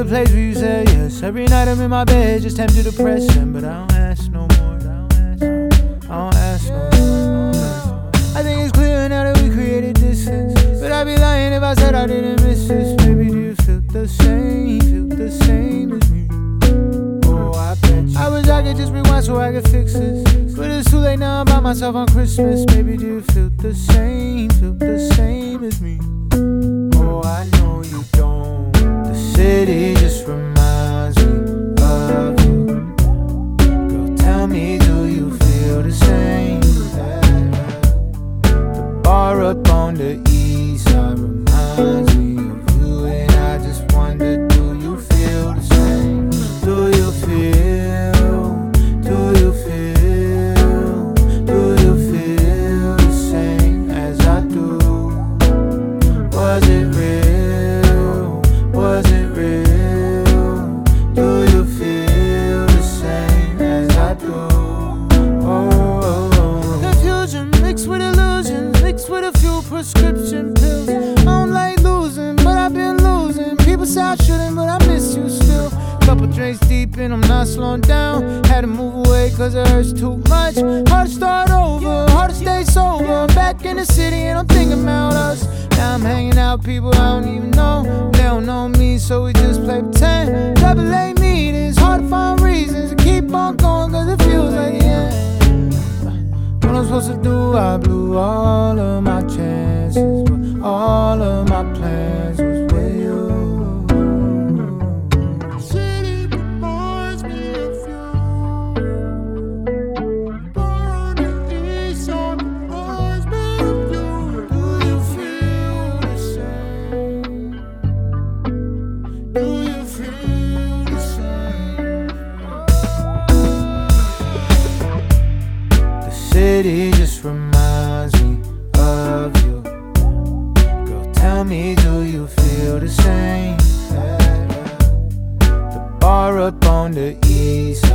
the place where you said yes. Every night I'm in my bed, just tempted to press him, but I don't ask no more. I don't ask no more. I think it's clear now that we created distance, but I'd be lying if I said I didn't miss this. Baby, do you feel the same? Feel the same as me? Oh, I bet you. I wish I could just rewind so I could fix this, but it's too late now. I'm by myself on Christmas. Baby, do you feel the same? Feel the same as me? Oh, I know you don't. The city just reminds me of you. Girl, tell me, do you feel the same? The bar up on the east side reminds me of you, and I just wonder, do you feel the same? Do you feel? Do you feel? Do you feel the same as I do? Was it real? Was it real? Do you feel the same as I do? Oh, confusion mixed with illusions, mixed with a few prescription pills. I don't like losing, but I've been losing. People say I shouldn't, but I miss you still. Couple drinks deep and I'm not slowing down. Had to move away cause it hurts too much. Hard to start over, hard to stay sober. I'm back in the city and I'm thinking about us. Now I'm hanging out with people I don't even know. They don't know me, so we just play pretend. Double A meetings, hard to find reasons to keep on going cause it feels like the end. What I'm supposed to do, I blew all of my chances, but all of my plans was with you. City reminds me of you. Bar on the east side reminds me of you. Do you feel the same? Do you feel the same? The city just reminds me of you. Girl, tell me, do you feel the same? The bar up on the east side